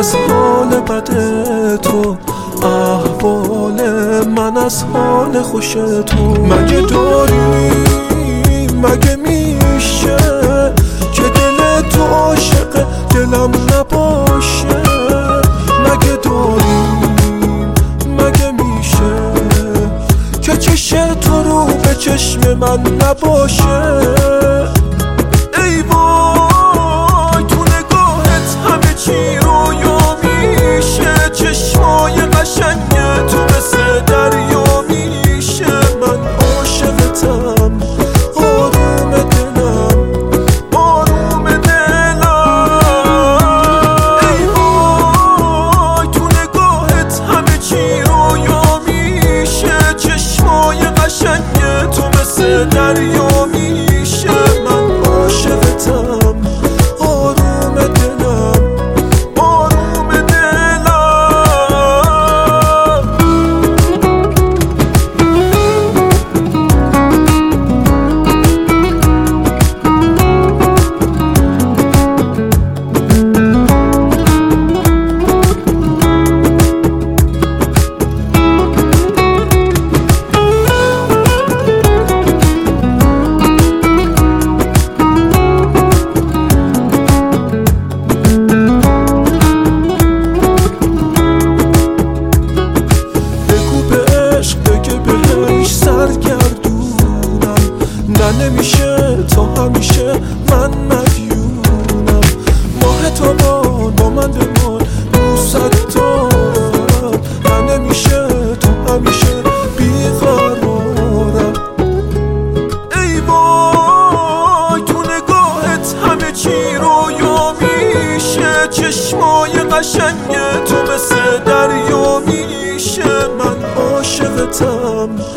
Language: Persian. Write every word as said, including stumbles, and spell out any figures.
از حال بد تو، احوال من از حال خوش تو. مگه داری مگه میشه که دل تو عاشق دلم نباشه؟ مگه داریم مگه میشه که چشم تو رو به چشم من نباشه؟ ای وای تو نگاهت همه چی رویا میشه، چشمای قشنگ تو مثل دریا میشه. من عاشقتم آروم دلم آروم دلم. ای وای تو نگاهت همه چی رویا میشه، چشمای قشنگ تو مثل دریا میشه. من عاشقتم آروم دلم آروم دلم. نه نمیشه تا همیشه من مدیونم، ماه تا بار با من بمان دوست دارم. نه نمیشه تا همیشه بیقرارم. ای وای تو نگاهت همه چی رویا میشه، چشمای قشنگ تو مثل دریا میشه. من عاشقتم